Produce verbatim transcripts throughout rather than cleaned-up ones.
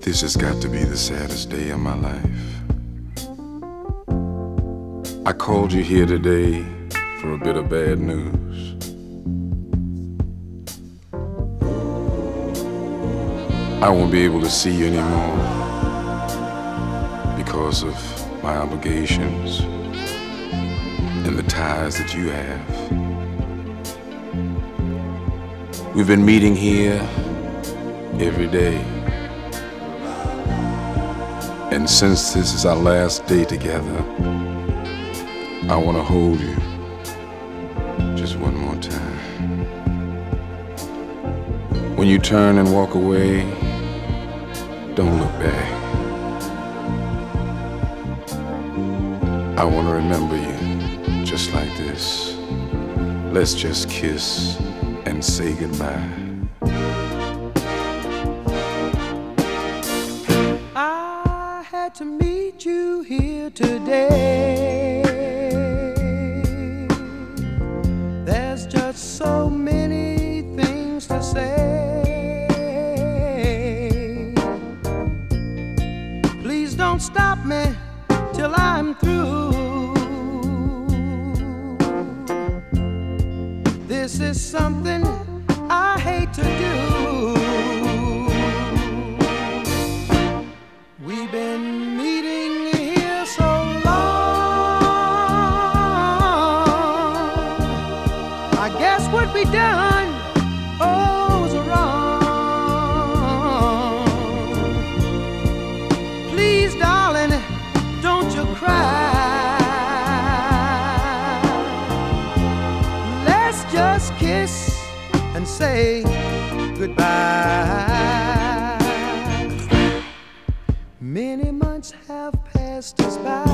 This has got to be the saddest day of my life. I called you here today for a bit of bad news. I won't be able to see you anymore because of my obligations and the ties that you have. We've been meeting here every day. And since this is our last day together, I want to hold you just one more time. When you turn and walk away, don't look back. I want to remember you just like this. Let's just kiss and say goodbye. To meet you here today. There's just so many things to say. Please don't stop me till I'm through. This is something I hate to do. We've been what we done, oh, was wrong. Please, darling, don't you cry. Let's just kiss and say goodbye. Many months have passed us by.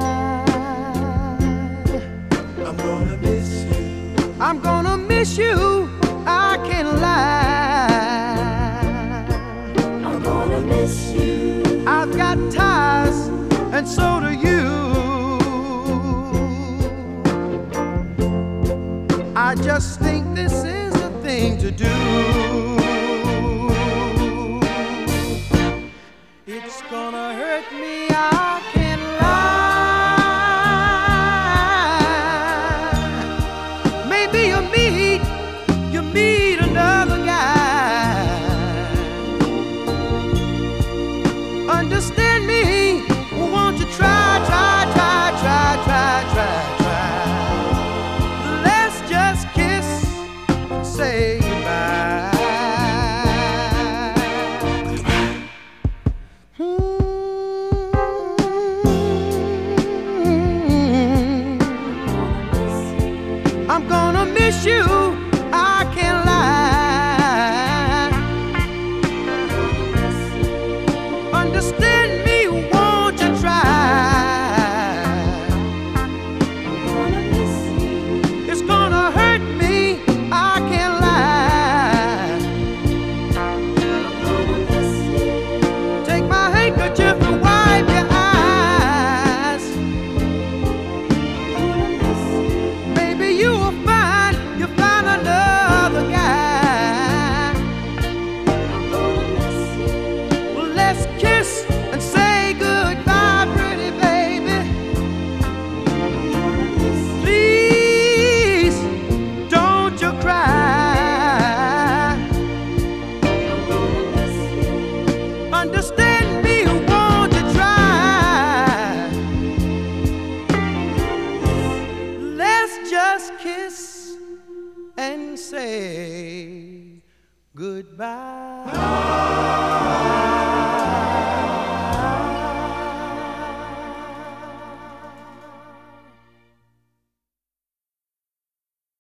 I'm gonna miss you. I'm gonna miss you, I can't lie. I'm gonna miss you. I've got ties, and so do you. I just think this is the thing to do. It's gonna hurt me, I can't lie. Maybe you meet, you meet another guy. Understand me, won't you try, try, try, try, try, try, try. Let's just kiss and say goodbye. I'm gonna miss you, I can't lie. Understand me, won't you try? It's gonna hurt me, I can't lie. Take my handkerchief and wipe your eyes. Maybe you will find, you find another guy. Well, let's kiss and say goodbye, pretty baby. Please, don't you cry. Understand me, won't you try? Let's just kiss and say goodbye.